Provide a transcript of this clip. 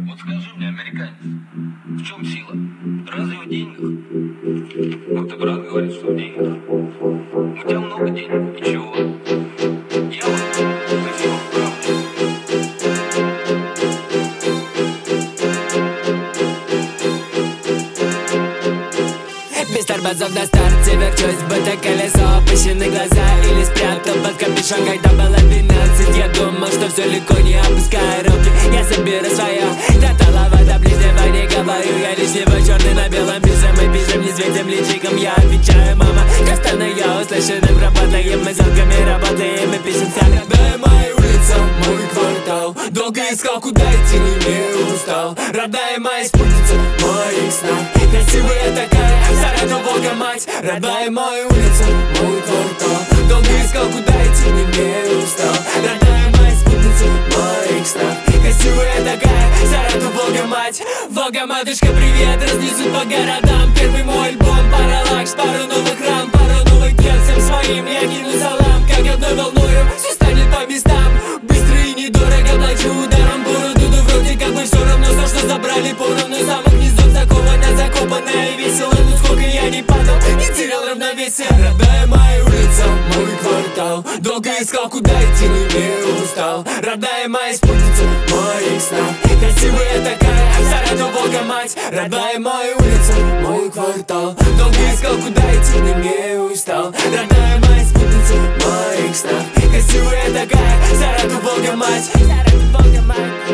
Вот скажи мне, американец, в чем сила? Разве в деньгах? Вот и брат говорит, что в деньгах. У тебя много денег, и чего? Я вот совсем в правде. Без тормозов на старте вертюсь, будто колесо. Опущены глаза или спрятал под капюшон. Когда было 12, я думал, что все легко, не опуская руки. Я заберу свое, до талого, до ближнего не говорю. Я лишнего, черный на белом пишем. Мы пишем не светим личиком. Я отвечаю, мама, кастану я услышанным. Работаем мы зелками, работаем и пишемся. Родная моя улица, мой квартал. Долго искал, куда идти, но не устал. Родная моя спутница, моих снов. Красивая такая, Саратов, Волга, мать. Родная моя улица, мой квартал. Долго искал, куда идти, но не устал. Родная моя спутница, моих снов. Красивая такая, Саратов, Волга, мать. Волга, матушка, привет, разнесут по городам. Первый мой альбом, паралакс, пару новых рам, пару новых дел. Всем своим я кину салам, как одной волною. Все станет по местам, быстро и недорого плачу ударом по роду. Вроде как бы все равно, что забрали поровну. Самых низов закована, закопанная и весело. Ну сколько я не падал, не терял равновесие. Родная моя улица, мой квартал. Долго искал, куда идти, но не устал. Родная моя спутница, моих снов. Красивая такая, Саратов, Волга, мать. Родная моя улица, мой квартал. Долго искал, куда идти, но не устал. Родная моя спутница, моих снов. Красивая такая, Саратов, Волга, мать. Саратов, Волга, мать.